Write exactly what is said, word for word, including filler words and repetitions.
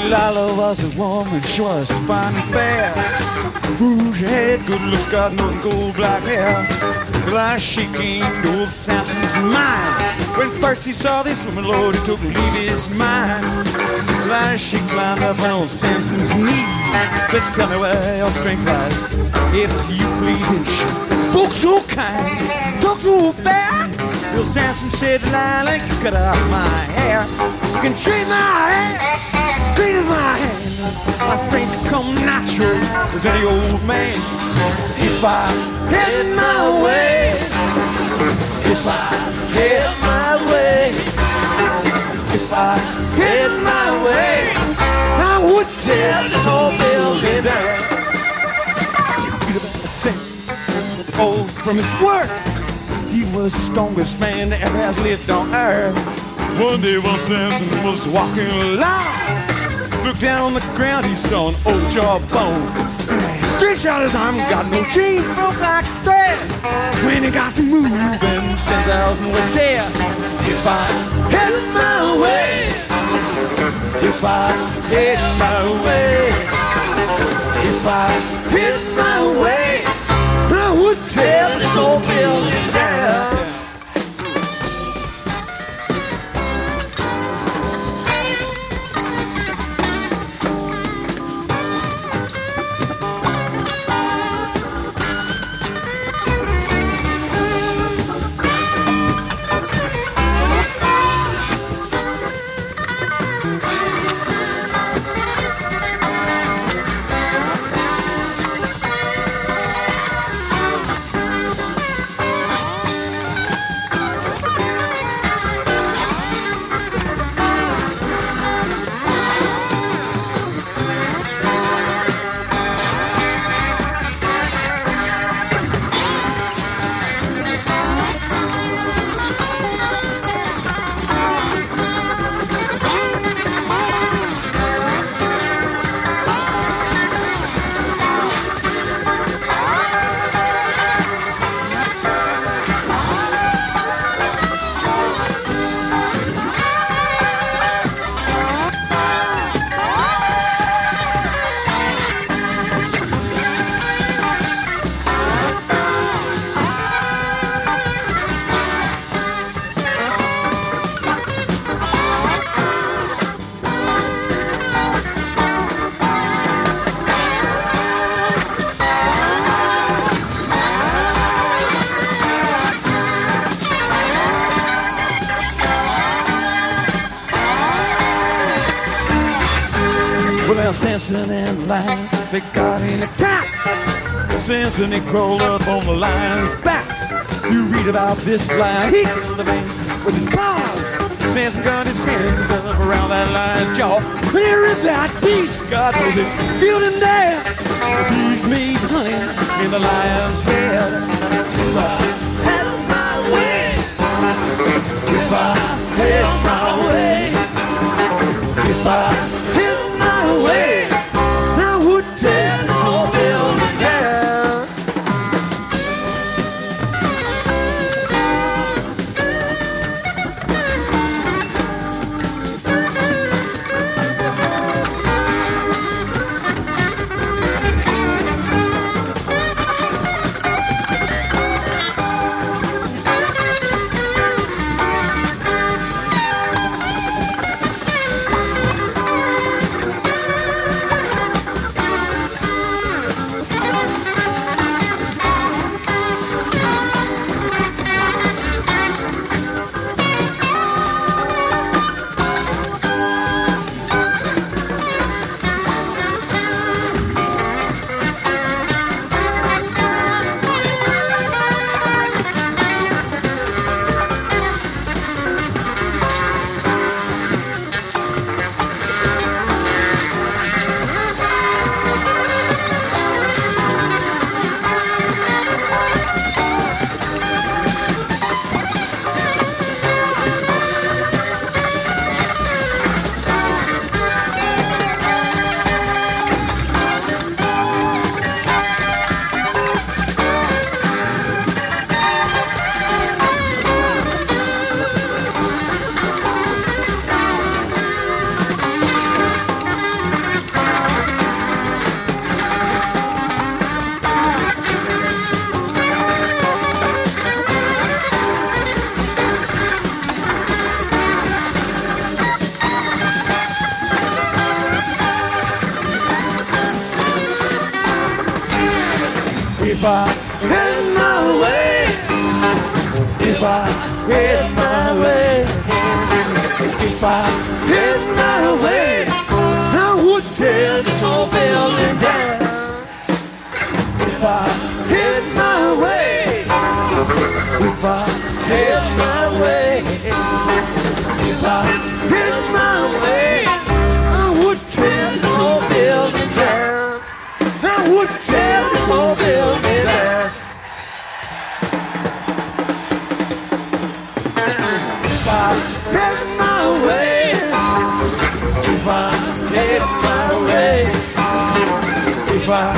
Delilah was a woman, she was fine and fair. Rouge head, good look, got no gold black hair. Well, she came to old Samson's mind. When first he saw this woman, Lord, he took to leave his mind. Well, she climbed up on old Samson's knee to tell me where your strength lies. If you please, and she spoke so kind, talked so fair. Well, Samson said, Delilah, you cut off my hair. You can straighten my hair, clean as my hand. My strength come natural as any old man. If I had my way, if I had my way, if I had my way, I would tear this whole building down. Old from his work, he was the strongest man that ever has lived on earth. One day while Samson was walking along, looked down on the ground, he saw an old jawbone. Stretched out his arm, got no chains, broke like a thread. When he got to moving, ten thousand was dead. If I had my way, if I had my way, if I had my way, I would tear this whole building down. Samson and Lion, they got in a trap. Samson, he crawled up on the lion's back. You read about this lion, he killed the man with his paws. Samson got his hands up around that lion's jaw. Clear as that beast, God knows it, killed him dead. The beast made honey in the lion's head. If I had my way, if I had my way, if I had my way, I would tear this whole building down. If I had my way, if I had my way, if I had my way, I would tear this whole building down. If I had my way, if I had my way, if I had my way, I would tear this whole building down. I would tear this whole building down. If I had my way, if I had my way, if I